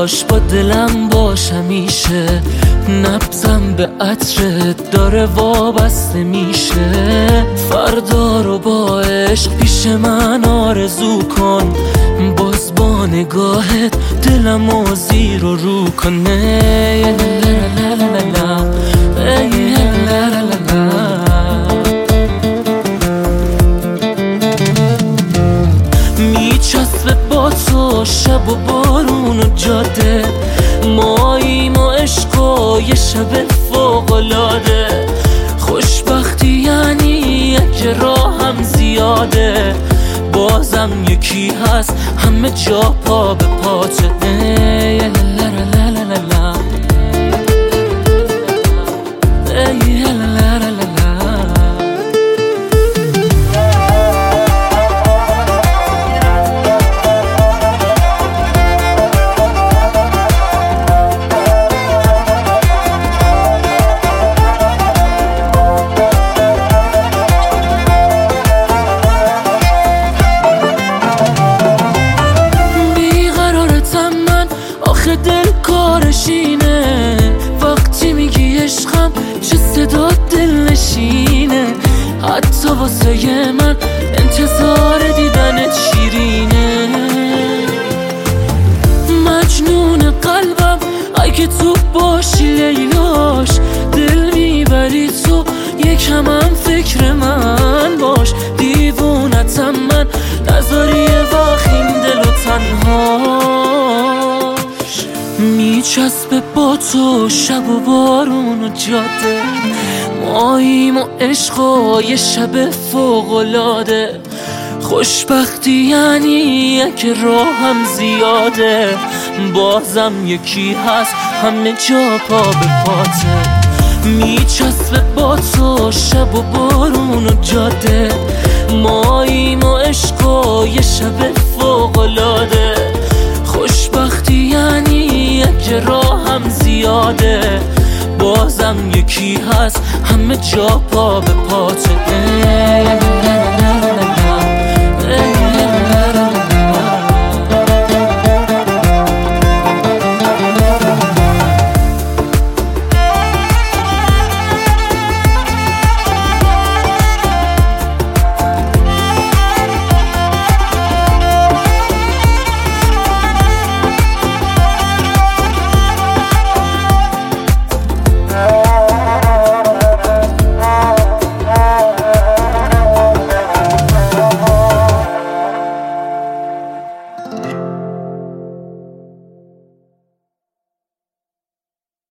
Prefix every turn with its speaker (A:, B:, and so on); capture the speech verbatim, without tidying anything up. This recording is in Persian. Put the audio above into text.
A: باش با دلم باش همیشه، نبضم به عطرت داره وابسته میشه. فردا رو با عشق پیش من آرزو کن، باز با نگاهت دلم و زیر و رو کنه. میچسبه با تو شب و بارون و جاده، ماییم و عشق و یه شب فوق‌العاده. خوشبختی یعنی اگه راهم زیاده، بازم یکی هست همه جا پا به پاته. دل کارشینه وقتی میگی عشقم، چه صدا دل نشینه. حتی واسه من انتظار دیدنت شیرینه. مجنون قلبم اگه تو باشی لیلاش، دل میبری تو یکم هم فکر من باش. دیوونتم من نذاری یه وقت این دل و تنها. میچسبه با تو شب و بارون و جاده، ماییم و عشق و یه شب فوق‌العاده. خوشبختی یعنی اگه راهم زیاده، بازم یکی هست همه جا پا به پاته. میچسبه با تو شب و بارون و جاده، ماییم و عشق و یه شب فوق‌العاده. خوشبختی یعنی اگه راهم زیاده، بازم یکی هست همه جا پا به پاته.